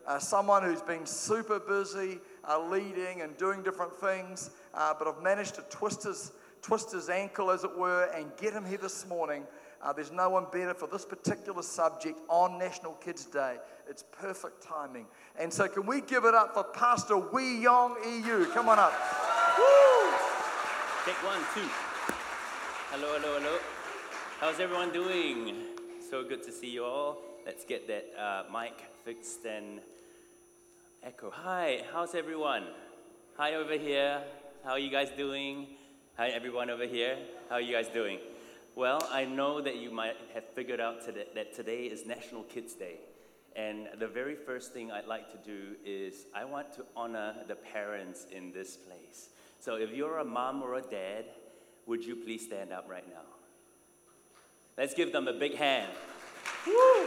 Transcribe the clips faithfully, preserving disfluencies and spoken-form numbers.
uh, someone who's been super busy uh, leading and doing different things, uh, but I've managed to twist his, twist his ankle, as it were, and get him here this morning. Uh, there's no one better for this particular subject on National Kids Day. It's perfect timing. And so can we give it up for Pastor Wee Yong E U? Come on up. Woo! Take one, two. Hello, hello, hello. How's everyone doing? So good to see you all. Let's get that uh, mic fixed and echo. Hi, how's everyone? Hi over here. How are you guys doing? Hi, everyone over here. How are you guys doing? Well, I know that you might have figured out today, that today is National Kids Day. And the very first thing I'd like to do is I want to honor the parents in this place. So if you're a mom or a dad, would you please stand up right now? Let's give them a big hand. Woo!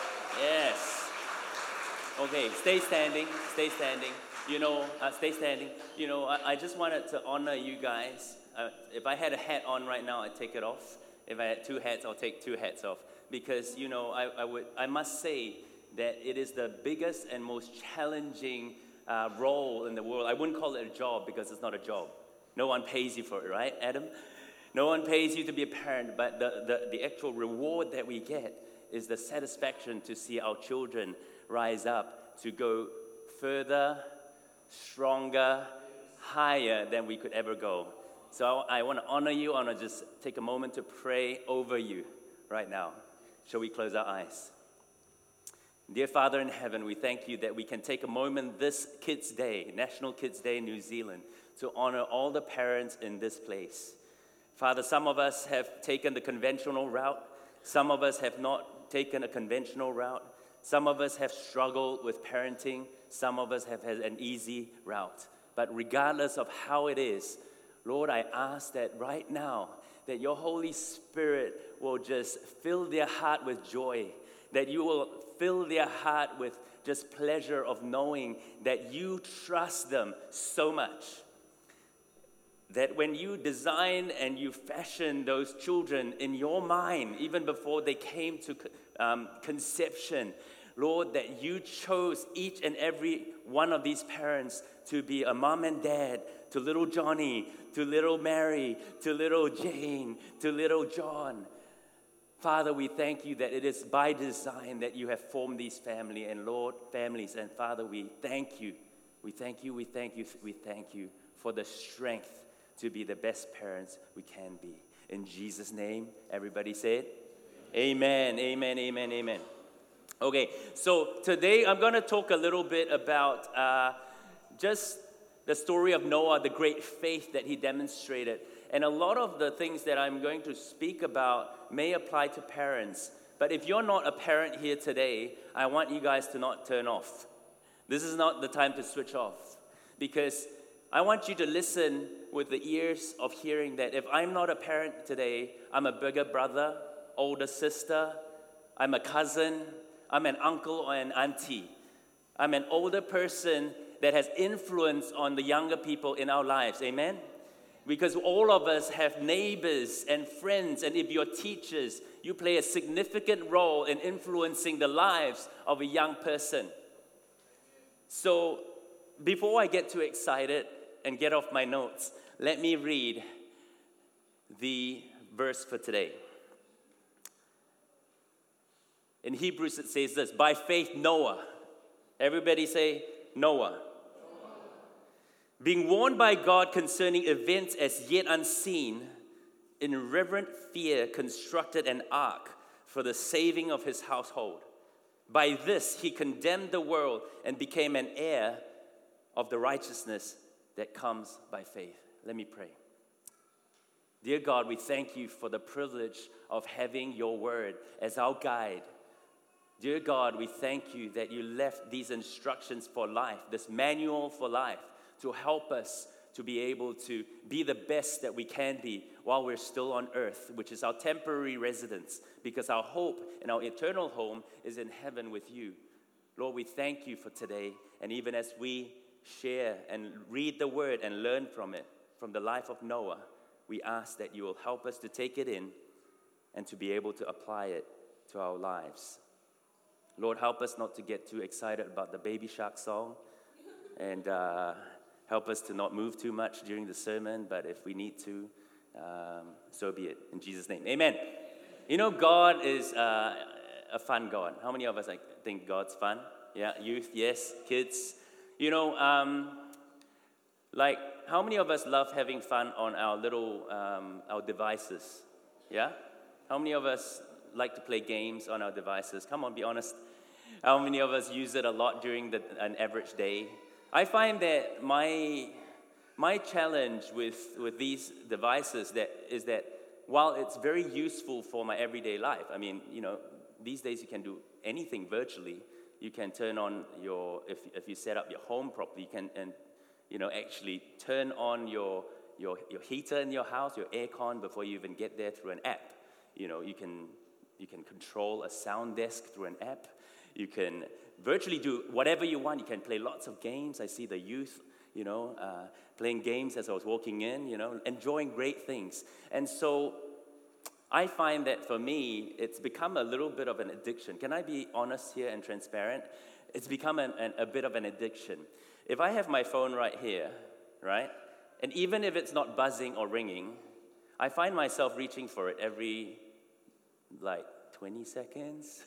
Yes. Okay, stay standing, stay standing. You know, uh, stay standing. You know, I, I just wanted to honor you guys. Uh, if I had a hat on right now, I'd take it off. If I had two hats, I'll take two hats off. Because, you know, I, I would, I must say that it is the biggest and most challenging uh, role in the world. I wouldn't call it a job because it's not a job. No one pays you for it, right, Adam? No one pays you to be a parent, but the, the, the actual reward that we get is the satisfaction to see our children rise up to go further, stronger, higher than we could ever go. So I, I want to honor you. I want to just take a moment to pray over you right now. Shall we close our eyes? Dear Father in heaven, we thank you that we can take a moment this Kids Day, National Kids Day in New Zealand, to honor all the parents in this place. Father, some of us have taken the conventional route. Some of us have not taken a conventional route. Some of us have struggled with parenting. Some of us have had an easy route. But regardless of how it is, Lord, I ask that right now, that your Holy Spirit will just fill their heart with joy, that you will fill their heart with just pleasure of knowing that you trust them so much. That when you design and you fashion those children in your mind, even before they came to um, conception, Lord, that you chose each and every one of these parents to be a mom and dad to little Johnny, to little Mary, to little Jane, to little John. Father, we thank you that it is by design that you have formed these family and Lord, families. And Father, we thank you. We thank you, we thank you, we thank you for the strength to be the best parents we can be. In Jesus' name, everybody say it. Amen, amen, amen, amen. Okay, so today I'm going to talk a little bit about uh, just the story of Noah, the great faith that he demonstrated. And a lot of the things that I'm going to speak about may apply to parents. But if you're not a parent here today, I want you guys to not turn off. This is not the time to switch off. Because I want you to listen with the ears of hearing that if I'm not a parent today, I'm a bigger brother, older sister, I'm a cousin, I'm an uncle or an auntie. I'm an older person that has influence on the younger people in our lives, amen? Because all of us have neighbors and friends, and if you're teachers, you play a significant role in influencing the lives of a young person. So before I get too excited and get off my notes, let me read the verse for today. In Hebrews it says this, by faith Noah, everybody say Noah, Noah. Being warned by God concerning events as yet unseen, in reverent fear constructed an ark for the saving of his household. By this he condemned the world and became an heir of the righteousness that comes by faith. Let me pray. Dear God, we thank you for the privilege of having your word as our guide. Dear God, we thank you that you left these instructions for life, this manual for life, to help us to be able to be the best that we can be while we're still on earth, which is our temporary residence, because our hope and our eternal home is in heaven with you. Lord, we thank you for today, and even as we share and read the word and learn from it, from the life of Noah, we ask that you will help us to take it in and to be able to apply it to our lives. Lord, help us not to get too excited about the Baby Shark song, and uh, help us to not move too much during the sermon, but if we need to, um, so be it. In Jesus' name, amen. You know, God is uh, a fun God. How many of us like, think God's fun? Yeah, youth, yes, kids. You know, um, like, how many of us love having fun on our little, um, our devices? Yeah? How many of us like to play games on our devices? Come on, be honest. How many of us use it a lot during the, an average day? I find that my my challenge with, with these devices that is that while it's very useful for my everyday life, I mean, you know, these days you can do anything virtually. You can turn on your, if if you set up your home properly, you can, and you know, actually turn on your your your heater in your house, your aircon, before you even get there through an app. You know, you can you can control a sound desk through an app. You can virtually do whatever you want. You can play lots of games. I see the youth, you know, uh, playing games as I was walking in, you know, enjoying great things. And so I find that for me, it's become a little bit of an addiction. Can I be honest here and transparent? It's become an, an, a bit of an addiction. If I have my phone right here, right, and even if it's not buzzing or ringing, I find myself reaching for it every, like, twenty seconds.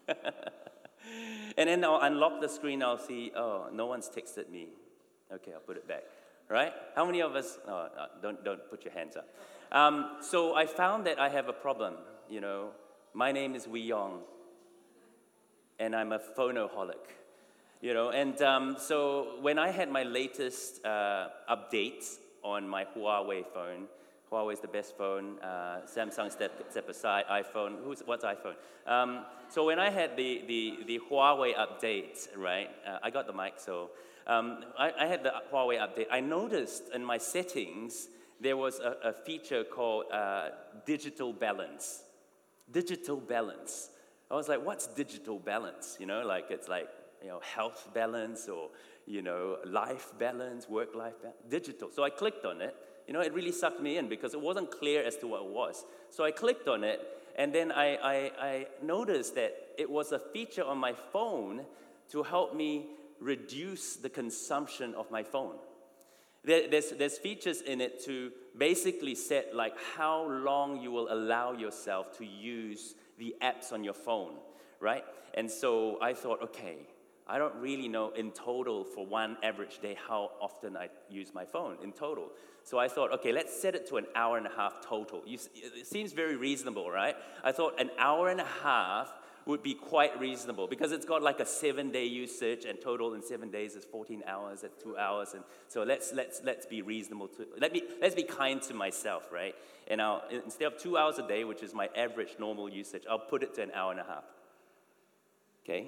And then I'll unlock the screen, I'll see, oh, no one's texted me. Okay, I'll put it back, right? How many of us, oh, don't, don't put your hands up. Um, so I found that I have a problem, you know. My name is Wee Yong, and I'm a phonoholic, you know. And um, so when I had my latest uh, updates on my Huawei phone, Huawei is the best phone. Uh, Samsung step, step aside. iPhone. Who's what's iPhone? Um, so when I had the the, the Huawei update, right? Uh, I got the mic, so um, I, I had the Huawei update. I noticed in my settings there was a, a feature called uh, digital balance. Digital balance. I was like, what's digital balance? You know, like it's like, you know, health balance or, you know, life balance, work-life balance. Digital. So I clicked on it. You know, it really sucked me in because it wasn't clear as to what it was. So I clicked on it, and then I, I, I noticed that it was a feature on my phone to help me reduce the consumption of my phone. There, there's, there's features in it to basically set like how long you will allow yourself to use the apps on your phone, right? And so I thought, okay, I don't really know in total for one average day how often I use my phone in total. So I thought, okay, let's set it to an hour and a half total. You, it seems very reasonable, right? I thought an hour and a half would be quite reasonable because it's got like a seven-day usage, and total in seven days is fourteen hours. That's two hours, and so let's let's let's be reasonable. To, let me let's be kind to myself, right? And I'll, instead of two hours a day, which is my average normal usage, I'll put it to an hour and a half. Okay.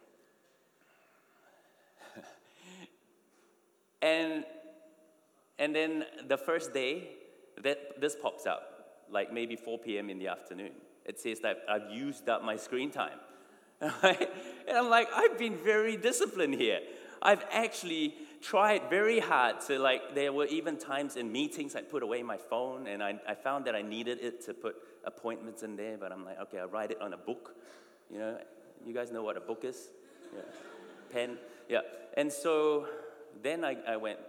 And and then the first day, that this pops up, like maybe four p.m. in the afternoon. It says that I've used up my screen time. Right? And I'm like, I've been very disciplined here. I've actually tried very hard to, like, there were even times in meetings I put away my phone, and I, I found that I needed it to put appointments in there, but I'm like, okay, I'll write it on a book. You know, you guys know what a book is? Yeah. Pen, yeah. And so then I, I went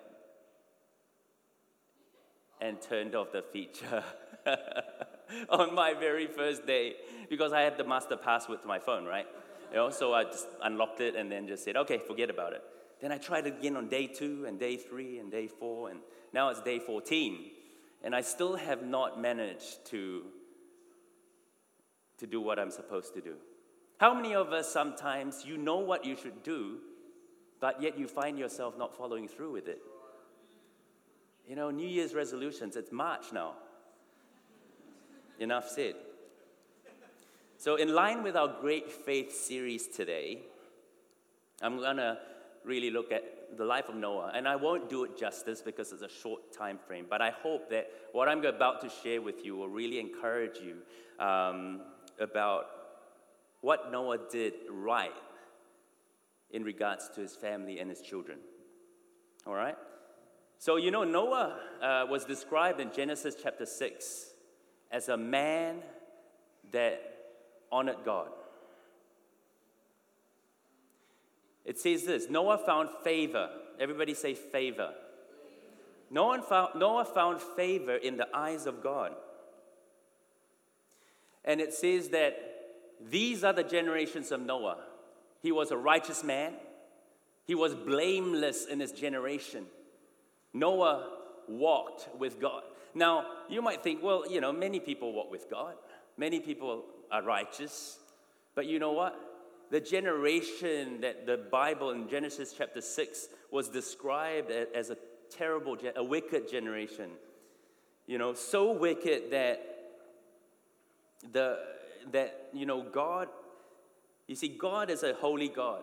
and turned off the feature on my very first day because I had the master password to my phone, right? You know, so I just unlocked it and then just said, okay, forget about it. Then I tried it again on day two and day three and day four, and now it's day fourteen. And I still have not managed to, to do what I'm supposed to do. How many of us sometimes, you know what you should do, but yet you find yourself not following through with it? You know, New Year's resolutions, it's March now. Enough said. So in line with our Great Faith series today, I'm going to really look at the life of Noah. And I won't do it justice because it's a short time frame, but I hope that what I'm about to share with you will really encourage you um, about what Noah did right in regards to his family and his children. All right? So, you know, Noah uh, was described in Genesis chapter six as a man that honored God. It says this, Noah found favor. Everybody say favor. No one found, Noah found favor in the eyes of God. And it says that these are the generations of Noah. He was a righteous man. He was blameless in his generation. Noah walked with God. Now, you might think, well, you know, many people walk with God. Many people are righteous. But you know what? The generation that the Bible in Genesis chapter six was described as a terrible, a wicked generation. You know, so wicked that the that you know God, you see, God is a holy God.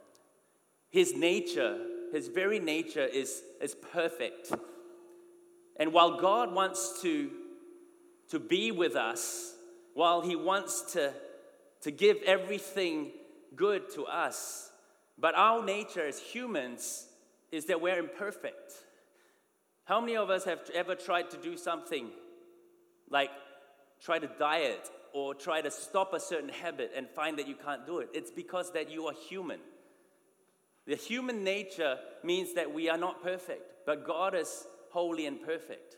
His nature, his very nature is, is perfect. And while God wants to, to be with us, while he wants to, to give everything good to us, but our nature as humans is that we're imperfect. How many of us have ever tried to do something like try to diet or try to stop a certain habit and find that you can't do it? It's because that you are human. The human nature means that we are not perfect, but God is holy and perfect.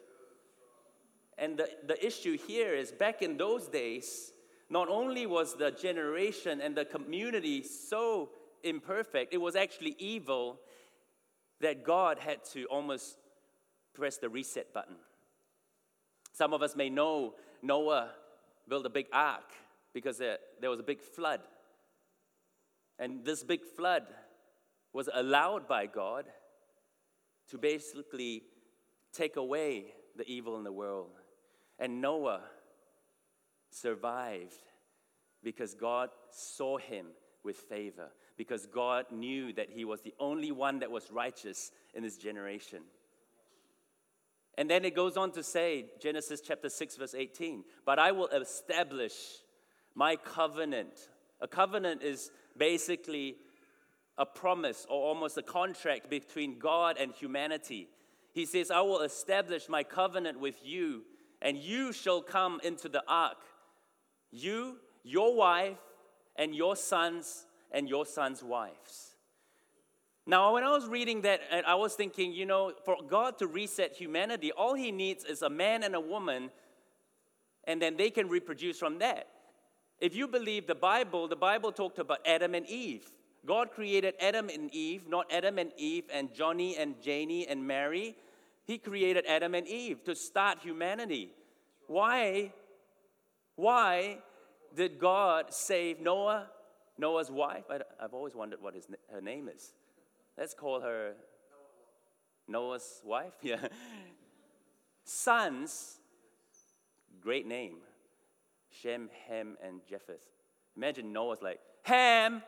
And the, the issue here is back in those days, not only was the generation and the community so imperfect, it was actually evil that God had to almost press the reset button. Some of us may know Noah built a big ark because there, there was a big flood. And this big flood was allowed by God to basically take away the evil in the world. And Noah survived because God saw him with favor, because God knew that he was the only one that was righteous in his generation. And then it goes on to say, Genesis chapter six, verse eighteen, but I will establish my covenant. A covenant is basically a promise or almost a contract between God and humanity. He says, I will establish my covenant with you, and you shall come into the ark. You, your wife, and your sons, and your sons' wives. Now, when I was reading that, I was thinking, you know, for God to reset humanity, all he needs is a man and a woman, and then they can reproduce from that. If you believe the Bible, the Bible talked about Adam and Eve. God created Adam and Eve, not Adam and Eve and Johnny and Janie and Mary. He created Adam and Eve to start humanity. Why? Why did God save Noah, Noah's wife? I, I've always wondered what his, her name is. Let's call her Noah's wife. Yeah. Sons, great name. Shem, Ham, and Japheth. Imagine Noah's like, Ham!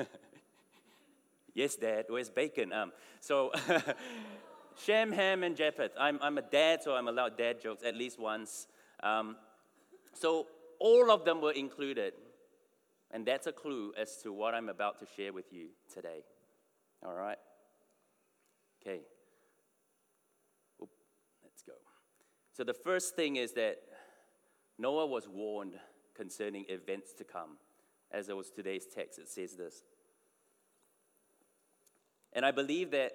Yes, Dad, where's bacon? Um, so, Shem, Ham, and Japheth. I'm, I'm a dad, so I'm allowed dad jokes at least once. Um, so, all of them were included. And that's a clue as to what I'm about to share with you today. All right? Okay. Oop, let's go. So the first thing is that Noah was warned concerning events to come. As it was today's text, it says this. And I believe that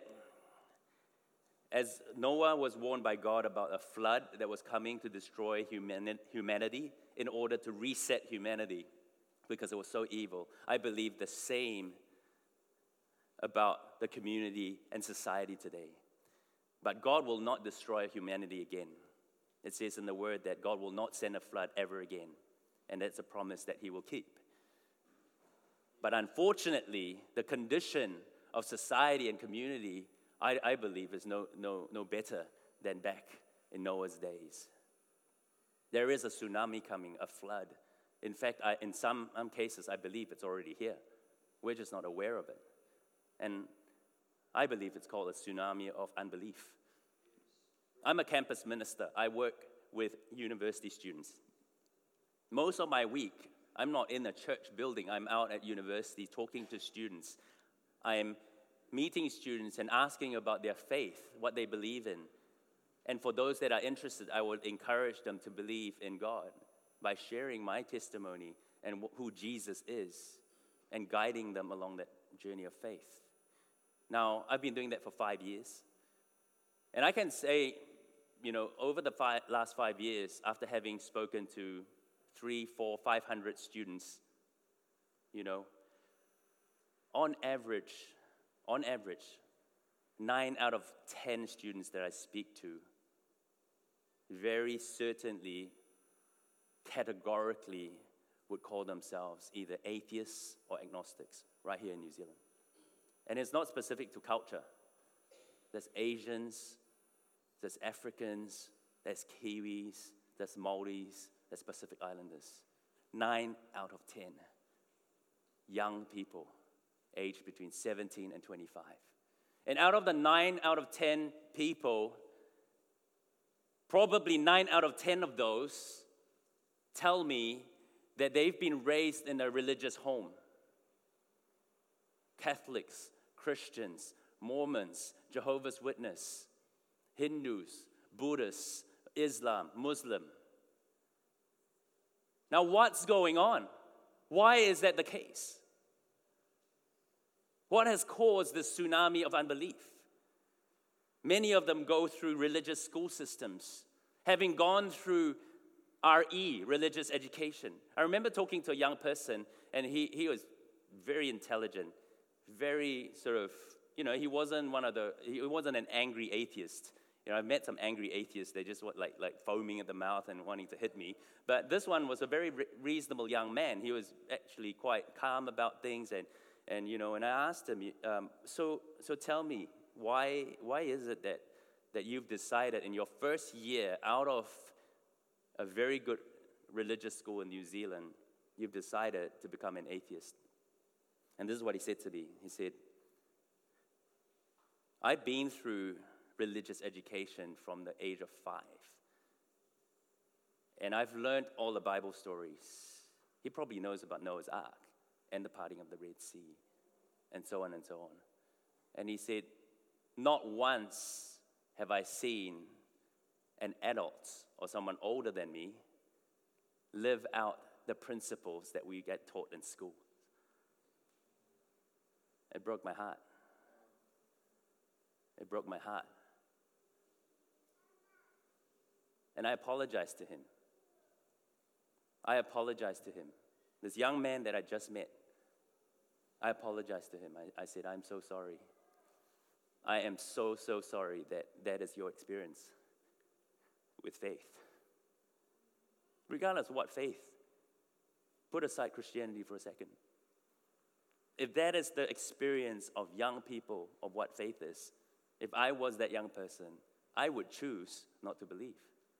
as Noah was warned by God about a flood that was coming to destroy humani- humanity in order to reset humanity because it was so evil, I believe the same about the community and society today. But God will not destroy humanity again. It says in the word that God will not send a flood ever again. And that's a promise that he will keep. But unfortunately, the condition of society and community, I, I believe, is no, no, no better than back in Noah's days. There is a tsunami coming, a flood. In fact, I, in some, some cases, I believe it's already here. We're just not aware of it. And I believe it's called a tsunami of unbelief. I'm a campus minister. I work with university students. Most of my week, I'm not in a church building. I'm out at university talking to students. I'm meeting students and asking about their faith, what they believe in. And for those that are interested, I would encourage them to believe in God by sharing my testimony and who Jesus is and guiding them along that journey of faith. Now, I've been doing that for five years. And I can say, you know, over the five, last five years, after having spoken to three, four, five hundred students, you know, on average, on average, nine out of ten students that I speak to very certainly, categorically would call themselves either atheists or agnostics right here in New Zealand. And it's not specific to culture. There's Asians, there's Africans, there's Kiwis, there's Maoris, there's Pacific Islanders. Nine out of ten young people aged between seventeen and twenty-five. And out of the nine out of ten people, probably nine out of ten of those tell me that they've been raised in a religious home. Catholics, Christians, Mormons, Jehovah's Witnesses, Hindus, Buddhists, Islam, Muslim. Now, what's going on? Why is that the case? What has caused this tsunami of unbelief? Many of them go through religious school systems, having gone through R E, religious education. I remember talking to a young person, and he, he was very intelligent, very sort of, you know, he wasn't one of the, he wasn't an angry atheist. You know, I've met some angry atheists, they just were like, like foaming at the mouth and wanting to hit me. But this one was a very re- reasonable young man. He was actually quite calm about things, and, and you know, and I asked him, um, so so tell me, why why is it that, that you've decided in your first year out of a very good religious school in New Zealand, you've decided to become an atheist? And this is what he said to me. He said, I've been through religious education from the age of five. And I've learned all the Bible stories. He probably knows about Noah's Ark and the parting of the Red Sea and so on and so on. And he said, not once have I seen an adult or someone older than me live out the principles that we get taught in school. It broke my heart. It broke my heart. And I apologized to him. I apologized to him. This young man that I just met, I apologized to him. I, I said, I'm so sorry. I am so, so sorry that that is your experience with faith. Regardless of what faith, put aside Christianity for a second. If that is the experience of young people of what faith is, if I was that young person, I would choose not to believe.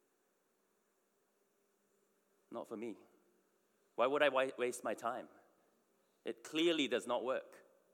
Not for me. Why would I wa- waste my time? It clearly does not work.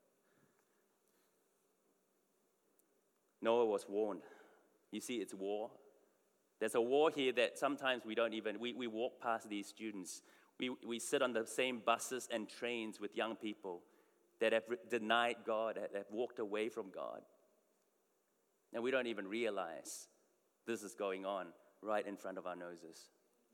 Noah was warned. You see, it's war. There's a war here that sometimes we don't even, we, we walk past these students. We, we sit on the same buses and trains with young people that have re- denied God, that have walked away from God. And we don't even realize this is going on right in front of our noses.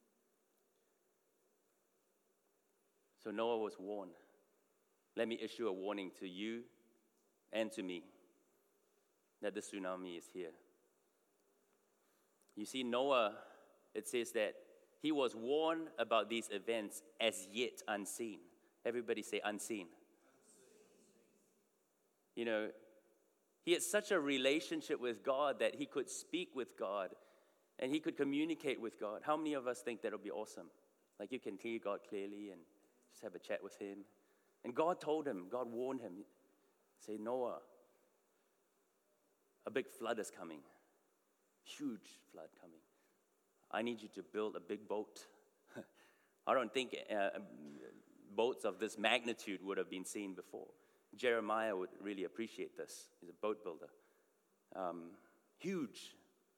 So Noah was warned. Let me issue a warning to you and to me that the tsunami is here. You see, Noah, it says that he was warned about these events as yet unseen. Everybody say unseen. You know, he had such a relationship with God that he could speak with God and he could communicate with God. How many of us think that would be awesome? Like you can hear God clearly and just have a chat with him. And God told him, God warned him, say, Noah, a big flood is coming. Huge flood coming. I need you to build a big boat. I don't think uh, boats of this magnitude would have been seen before. Jeremiah would really appreciate this. He's a boat builder. Um, huge.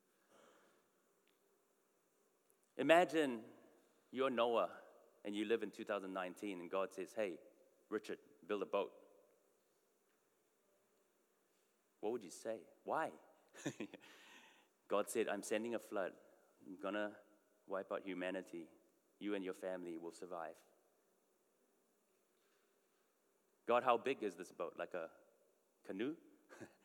Imagine you're Noah and you live in two thousand nineteen and God says, hey, Richard, build a boat. What would you say? Why? God said, I'm sending a flood. I'm going to wipe out humanity. You and your family will survive. God, how big is this boat? Like a canoe?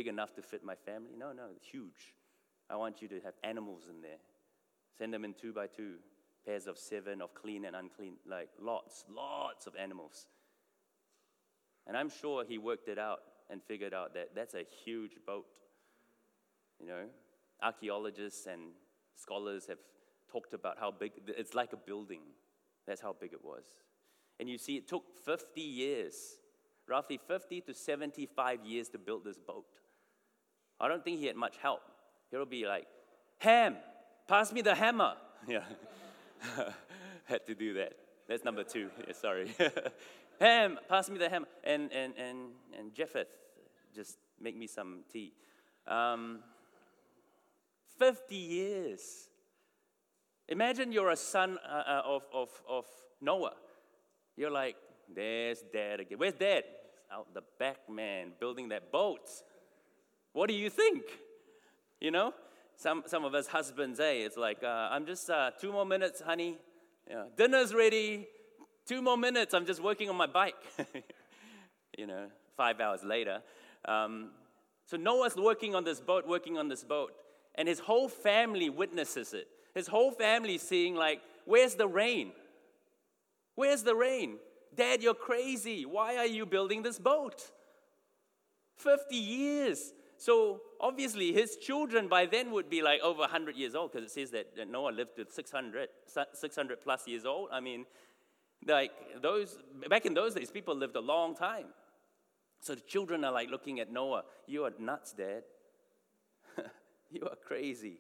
big enough to fit my family. No, no, it's huge. I want you to have animals in there. Send them in two by two, pairs of seven of clean and unclean, like lots, lots of animals. And I'm sure he worked it out and figured out that that's a huge boat. You know, archaeologists and scholars have talked about how big, it's like a building. That's how big it was. And you see, it took fifty years, roughly fifty to seventy-five years to build this boat. I don't think he had much help. He'll be like, Ham, pass me the hammer. Yeah, had to do that. That's number two. Yeah, sorry. Ham, pass me the hammer. And and and and Jephthah, just make me some tea. Um, Fifty years. Imagine you're a son uh, uh, of of of Noah. You're like, there's Dad again. Where's Dad? Out the back, man, building that boat. What do you think? You know, some some of us husbands, hey, it's like, uh, I'm just uh, two more minutes, honey. Yeah, dinner's ready. Two more minutes. I'm just working on my bike. You know, five hours later. Um, so Noah's working on this boat, working on this boat, and his whole family witnesses it. His whole family seeing like, where's the rain? Where's the rain? Dad, you're crazy. Why are you building this boat? fifty years. So obviously his children by then would be like over one hundred years old, because it says that Noah lived to six hundred, six hundred plus years old. I mean, like those, back in those days, people lived a long time. So the children are like looking at Noah. You are nuts, Dad. You are crazy.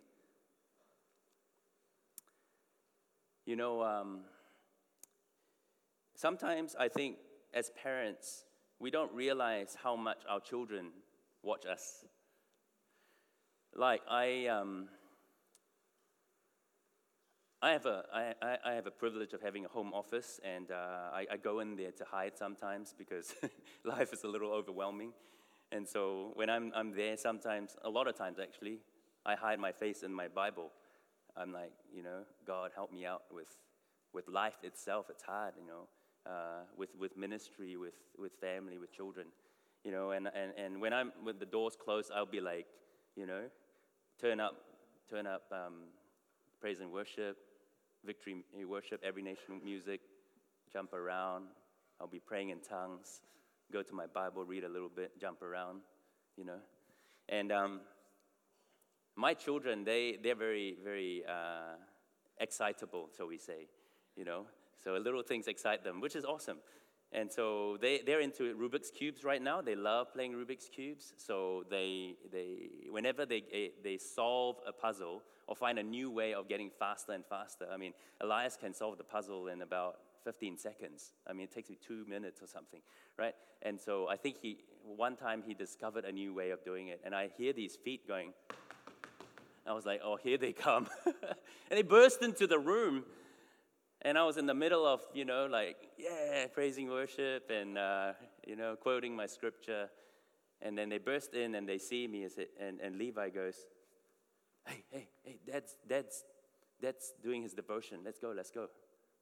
You know, um, sometimes I think as parents, we don't realize how much our children watch us. Like I, um, I have a, I, I, I have a privilege of having a home office, and uh, I, I go in there to hide sometimes because life is a little overwhelming. And so when I'm, I'm there, sometimes, a lot of times actually, I hide my face in my Bible. I'm like, you know, God, help me out with, with life itself. It's hard, you know, uh, with, with ministry, with, with family, with children, you know. And, and, and when I'm with the doors closed, I'll be like, you know, turn up, turn up um, praise and worship, victory worship, every nation music, jump around. I'll be praying in tongues, go to my Bible, read a little bit, jump around, you know. And um, my children, they, they're very, very uh, excitable, so we say, you know. So little things excite them, which is awesome. And so they, they're into Rubik's Cubes right now. They love playing Rubik's Cubes. So they, they whenever they, they solve a puzzle or find a new way of getting faster and faster. I mean, Elias can solve the puzzle in about fifteen seconds. I mean, it takes me two minutes or something, right? And so I think he, one time he discovered a new way of doing it. And I hear these feet going. I was like, oh, here they come. And they burst into the room. And I was in the middle of, you know, like, yeah, praising worship and, uh, you know, quoting my scripture. And then they burst in and they see me, and, and Levi goes, hey, hey, hey, Dad's, Dad's, Dad's doing his devotion. Let's go, let's go.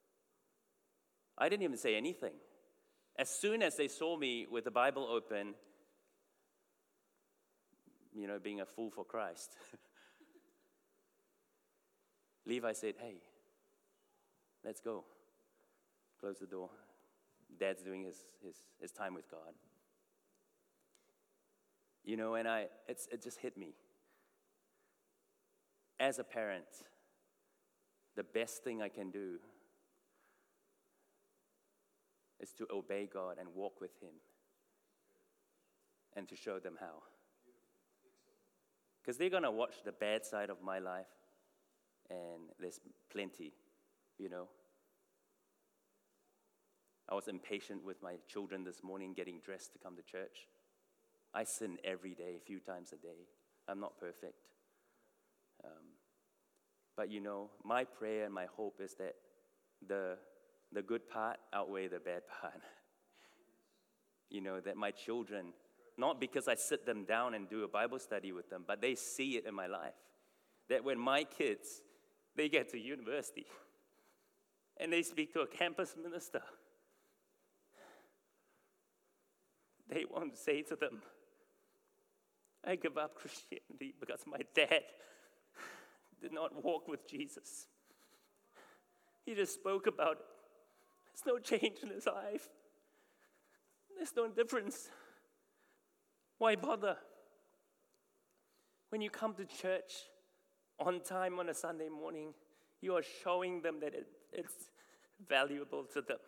I didn't even say anything. As soon as they saw me with the Bible open, you know, being a fool for Christ, Levi said, hey, let's go. Close the door. Dad's doing his, his, his time with God. You know, and I it's it just hit me. As a parent, the best thing I can do is to obey God and walk with him and to show them how. Because they're going to watch the bad side of my life, and there's plenty. You know, I was impatient with my children this morning getting dressed to come to church. I sin every day, a few times a day. I'm not perfect. Um, but you know, my prayer and my hope is that the, the good part outweigh the bad part. You know, that my children, not because I sit them down and do a Bible study with them, but they see it in my life. That when my kids, they get to university, and they speak to a campus minister, they won't say to them, I give up Christianity because my dad did not walk with Jesus. He just spoke about it. There's no change in his life. There's no difference. Why bother? When you come to church on time on a Sunday morning, you are showing them that it, it's valuable to them.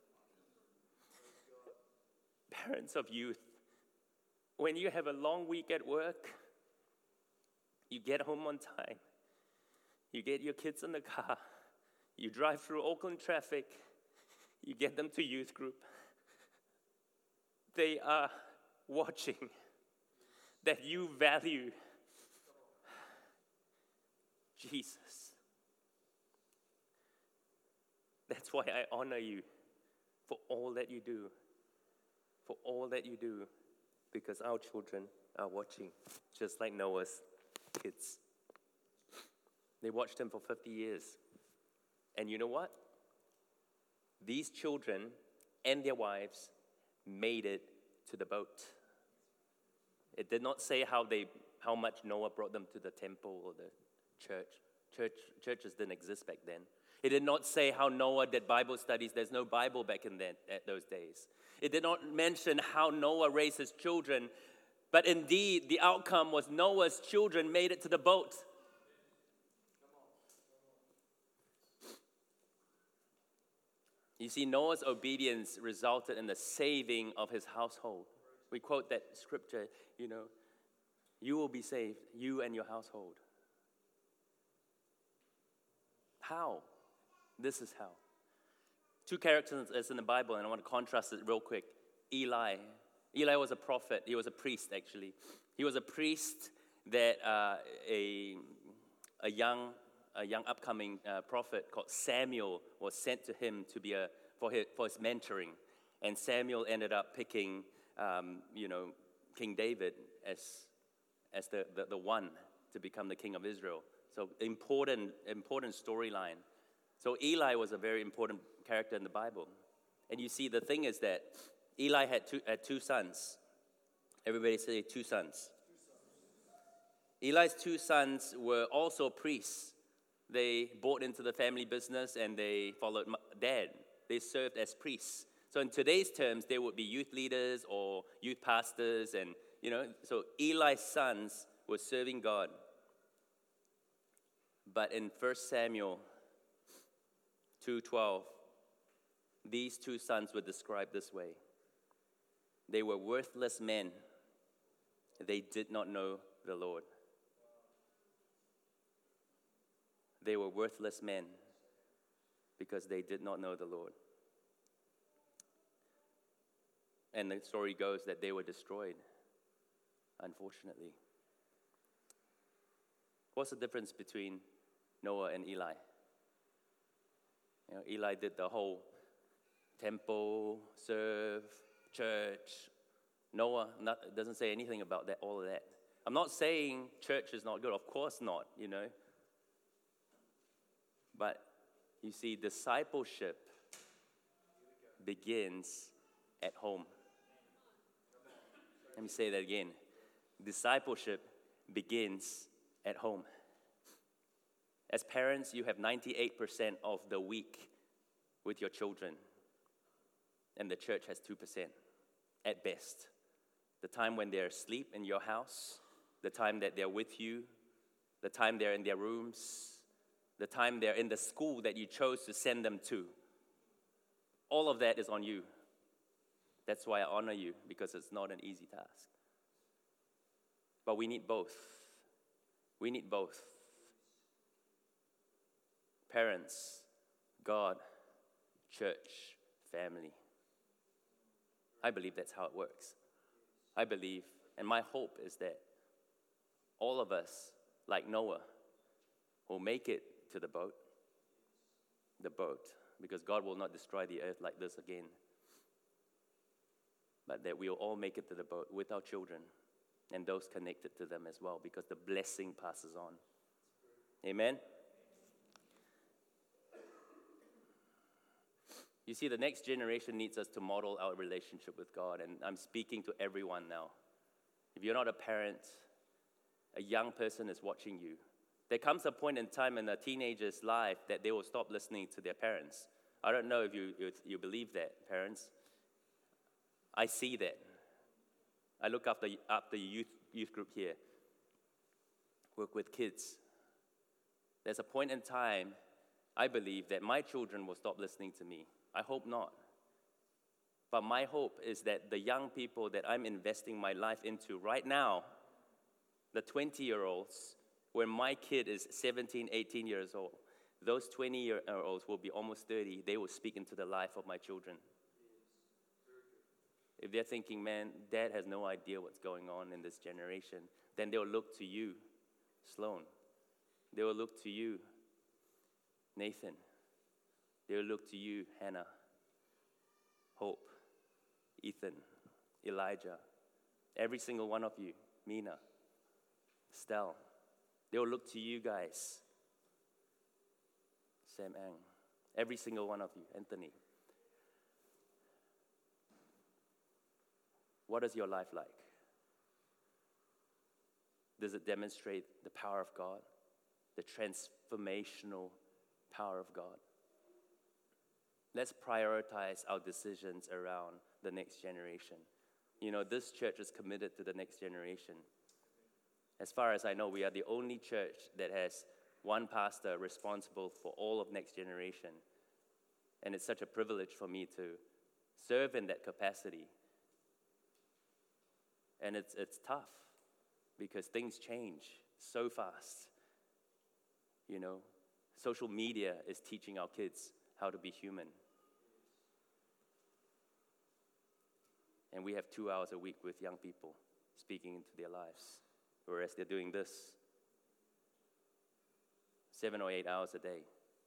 Parents of youth, when you have a long week at work, you get home on time, you get your kids in the car, you drive through Auckland traffic, you get them to youth group. They are watching that you value Jesus. That's why I honor you for all that you do. For all that you do. Because our children are watching, just like Noah's kids. They watched him for fifty years. And you know what? These children and their wives made it to the boat. It did not say how they, how much Noah brought them to the temple or the church. Church churches didn't exist back then. It did not say how Noah did Bible studies. There's no Bible back in then, at those days. It did not mention how Noah raised his children. But indeed, the outcome was Noah's children made it to the boat. You see, Noah's obedience resulted in the saving of his household. We quote that scripture, you know, you will be saved, you and your household. How? This is how. Two characters is in the Bible, and I want to contrast it real quick. Eli. Eli was a prophet. He was a priest, actually. He was a priest that uh, a, a young a young upcoming uh, prophet called Samuel was sent to him to be a for his, for his mentoring. And Samuel ended up picking, um, you know, King David as as the, the, the one to become the king of Israel. So important, important storyline. So Eli was a very important character in the Bible. And you see, the thing is that Eli had two, had two sons. Everybody say two sons. Eli's two sons were also priests. They bought into the family business and they followed dad. They served as priests. So in today's terms, they would be youth leaders or youth pastors. And, you know, so Eli's sons were serving God. But in First Samuel two twelve, these two sons were described this way. They were worthless men. They did not know the Lord. They were worthless men because they did not know the Lord. And the story goes that they were destroyed, unfortunately. What's the difference between Noah and Eli? You know, Eli did the whole temple, serve, church. Noah not, doesn't say anything about that, all of that. I'm not saying church is not good. Of course not, you know. But you see, discipleship begins at home. Let me say that again. Discipleship begins at home. As parents, you have ninety-eight percent of the week with your children. And the church has two percent at best. The time when they're asleep in your house, the time that they're with you, the time they're in their rooms, the time they're in the school that you chose to send them to. All of that is on you. That's why I honor you, because it's not an easy task. But we need both. We need both. Parents, God, church, family. I believe that's how it works. I believe, and my hope is that all of us, like Noah, will make it to the boat. The boat. Because God will not destroy the earth like this again. But that we'll all make it to the boat with our children and those connected to them as well, because the blessing passes on. Amen? You see, the next generation needs us to model our relationship with God, and I'm speaking to everyone now. If you're not a parent, a young person is watching you. There comes a point in time in a teenager's life that they will stop listening to their parents. I don't know if you, you, you believe that, parents. I see that. I look after, after youth, youth group here, work with kids. There's a point in time, I believe, that my children will stop listening to me. I hope not. But my hope is that the young people that I'm investing my life into right now, the twenty-year-olds, when my kid is seventeen, eighteen years old, those twenty-year-olds will be almost thirty. They will speak into the life of my children. If they're thinking, man, dad has no idea what's going on in this generation, then they'll look to you, Sloan. They will look to you, Nathan. They will look to you, Hannah, Hope, Ethan, Elijah, every single one of you, Mina, Stell. They will look to you guys, Sam Ang, every single one of you, Anthony. What is your life like? Does it demonstrate the power of God, the transformational power of God? Let's prioritize our decisions around the next generation. You know, this church is committed to the next generation. As far as I know, we are the only church that has one pastor responsible for all of next generation. And it's such a privilege for me to serve in that capacity. And it's it's tough because things change so fast. You know, social media is teaching our kids how to be human. And we have two hours a week with young people speaking into their lives, whereas they're doing this seven or eight hours a day.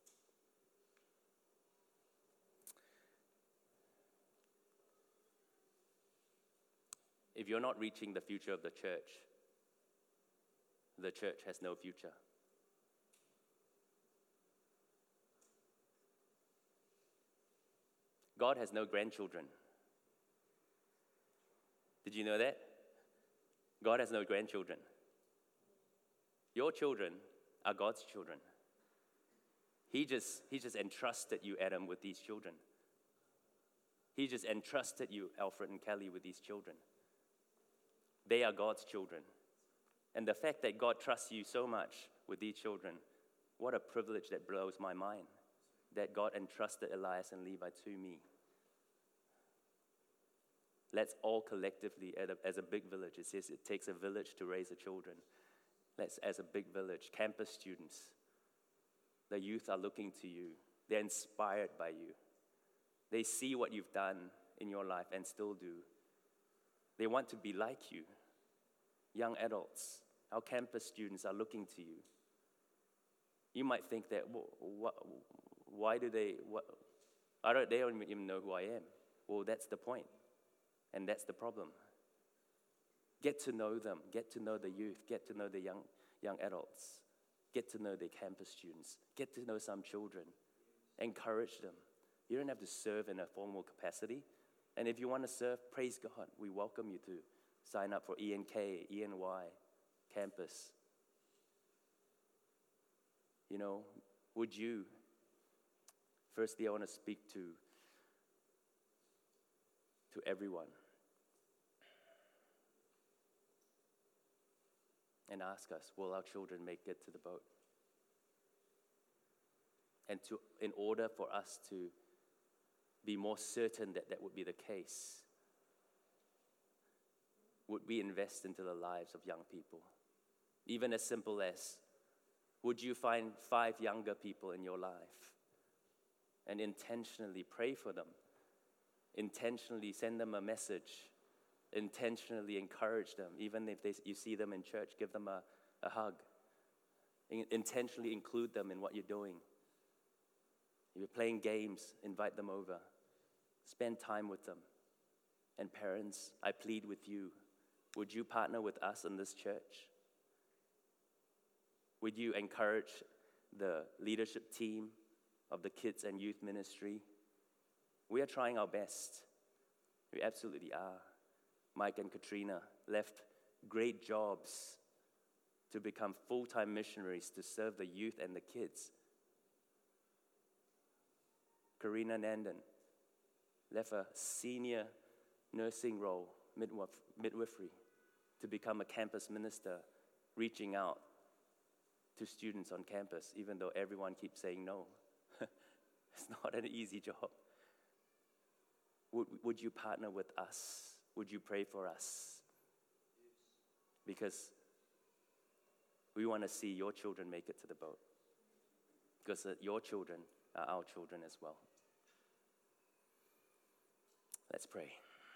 If you're not reaching the future of the church, the church has no future. God has no grandchildren. Did you know that? God has no grandchildren. Your children are God's children. He just, he just entrusted you, Adam, with these children. He just entrusted you, Alfred and Kelly, with these children. They are God's children. And the fact that God trusts you so much with these children, what a privilege that blows my mind, that God entrusted Elias and Levi to me. Let's all collectively, as a big village, it says it takes a village to raise the children. Let's, as a big village, campus students, the youth are looking to you. They're inspired by you. They see what you've done in your life and still do. They want to be like you. Young adults, our campus students are looking to you. You might think that, what, why do they, what, I don't, they don't even know who I am. Well, that's the point, and that's the problem. Get to know them, get to know the youth, get to know the young, young adults, get to know the campus students, get to know some children, encourage them. You don't have to serve in a formal capacity. And if you want to serve, praise God. We welcome you to sign up for E N K, E N Y, campus. You know, would you, firstly, I want to speak to, to everyone and ask us, will our children make it to the boat? And to, in order for us to be more certain that that would be the case, would we invest into the lives of young people? Even as simple as, would you find five younger people in your life and intentionally pray for them, intentionally send them a message, intentionally encourage them, even if they, you see them in church, give them a, a hug, in, intentionally include them in what you're doing. If you're playing games, invite them over. Spend time with them. And parents, I plead with you, would you partner with us in this church? Would you encourage the leadership team of the kids and youth ministry? We are trying our best. We absolutely are. Mike and Katrina left great jobs to become full-time missionaries to serve the youth and the kids. Karina Nandan left a senior nursing role, midwife, midwifery, to become a campus minister, reaching out to students on campus, even though everyone keeps saying no. It's not an easy job. Would, would you partner with us? Would you pray for us? Because we want to see your children make it to the boat. Because uh, your children are our children as well. Let's pray.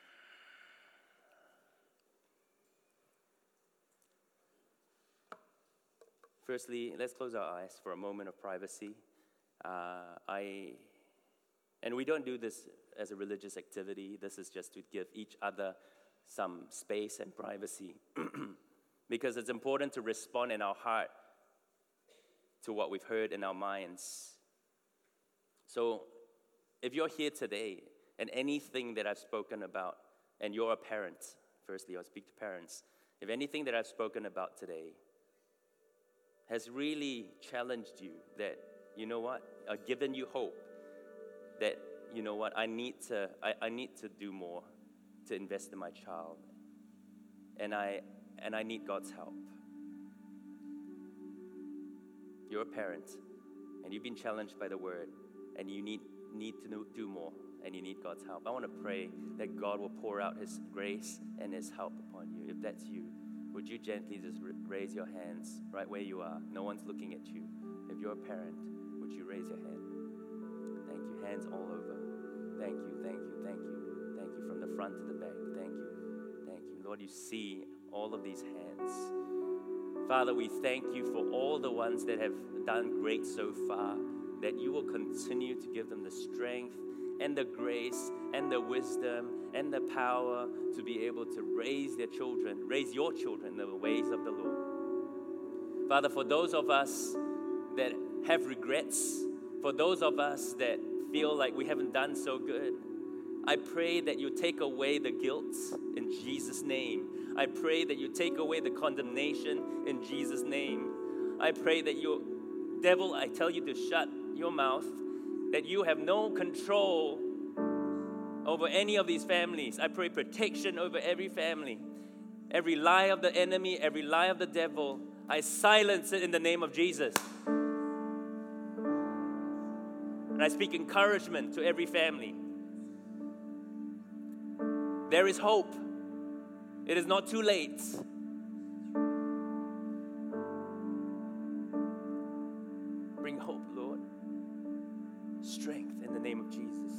Firstly, let's close our eyes for a moment of privacy. Uh, I, and we don't do this as a religious activity. This is just to give each other some space and privacy. Because it's important to respond in our heart to what we've heard in our minds. So if you're here today and anything that I've spoken about, and you're a parent, firstly, I'll speak to parents. If anything that I've spoken about today has really challenged you, that, you know what, I've given you hope, that, you know what, I need to, I, I need to do more to invest in my child, and I, and I need God's help. You're a parent, and you've been challenged by the word, and you need, need to do more, and you need God's help. I want to pray that God will pour out His grace and His help upon you. If that's you, would you gently just raise your hands right where you are? No one's looking at you. If you're a parent, would you raise your hand? Thank you. Hands all over. Thank you, thank you, thank you. Thank you from the front to the back. Thank you, thank you. Lord, you see all of these hands. Father, we thank you for all the ones that have done great so far, that you will continue to give them the strength and the grace and the wisdom and the power to be able to raise their children, raise your children in the ways of the Lord. Father, for those of us that have regrets, for those of us that feel like we haven't done so good, I pray that you take away the guilt in Jesus' name. I pray that you take away the condemnation in Jesus' name. I pray that you, devil, I tell you to shut your mouth, that you have no control over any of these families. I pray protection over every family. Every lie of the enemy, every lie of the devil, I silence it in the name of Jesus. And I speak encouragement to every family. There is hope. It is not too late. Bring hope, Lord. Strength in the name of Jesus.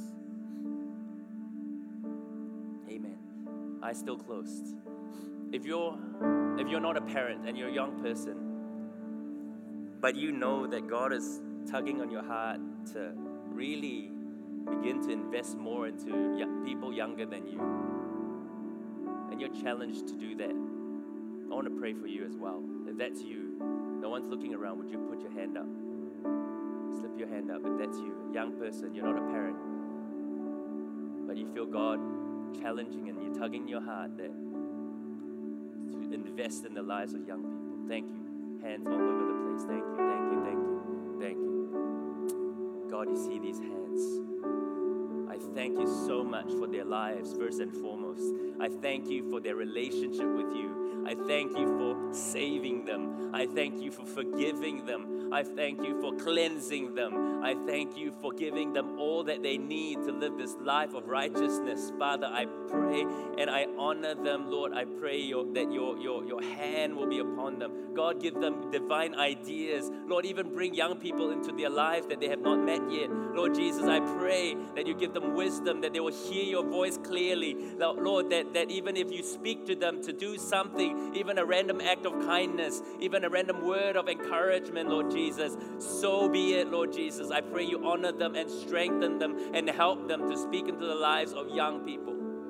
Amen. Eyes still closed. If you're, if you're not a parent and you're a young person, but you know that God is tugging on your heart to really begin to invest more into young, people younger than you, and you're challenged to do that, I want to pray for you as well. If that's you, no one's looking around, would you put your hand up? Slip your hand up. If that's you, a young person, you're not a parent, but you feel God challenging and you're tugging your heart that to invest in the lives of young people. Thank you. Hands all over the place. Thank you, thank you, thank you, thank you. God, you see these hands. I thank you so much for their lives, first and foremost. I thank you for their relationship with you. I thank you for saving them. I thank you for forgiving them. I thank you for cleansing them. I thank you for giving them all that they need to live this life of righteousness. Father, I pray and I honor them, Lord. I pray your, that your, your, your hand will be upon them. God, give them divine ideas. Lord, even bring young people into their lives that they have not met yet. Lord Jesus, I pray that you give them wisdom, that they will hear your voice clearly. Lord, that, that even if you speak to them to do something, even a random act of kindness, even a random word of encouragement, Lord Jesus, so be it, Lord Jesus. I pray you honor them and strengthen them and help them to speak into the lives of young people.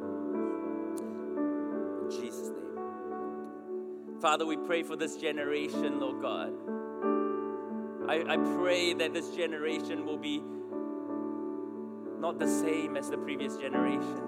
In Jesus' name. Father, we pray for this generation, Lord God. I, I pray that this generation will be not the same as the previous generations.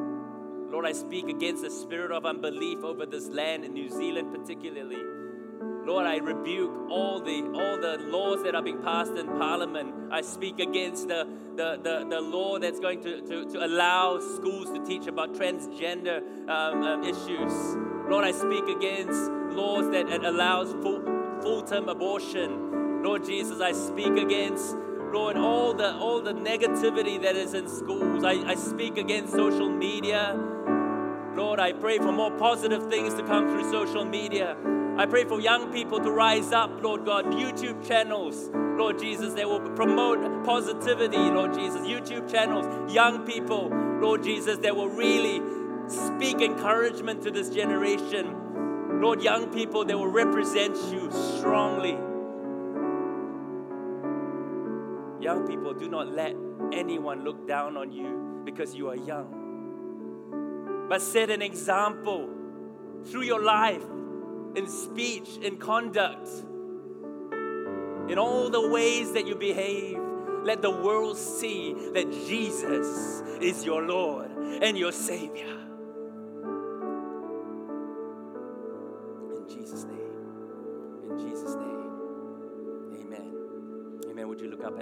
Lord, I speak against the spirit of unbelief over this land in New Zealand particularly. Lord, I rebuke all the all the laws that are being passed in Parliament. I speak against the, the, the, the law that's going to, to, to allow schools to teach about transgender um, um, issues. Lord, I speak against laws that allows full, full-term abortion. Lord Jesus, I speak against, Lord, all the all the negativity that is in schools. I, I speak against social media. Lord, I pray for more positive things to come through social media. I pray for young people to rise up, Lord God, YouTube channels, Lord Jesus, that will promote positivity, Lord Jesus, YouTube channels, young people, Lord Jesus, that will really speak encouragement to this generation. Lord, young people that will represent you strongly. Young people, do not let anyone look down on you because you are young. But set an example through your life, in speech, in conduct, in all the ways that you behave. Let the world see that Jesus is your Lord and your Savior. In Jesus' name. In Jesus' name. Amen. Amen. Would you look up at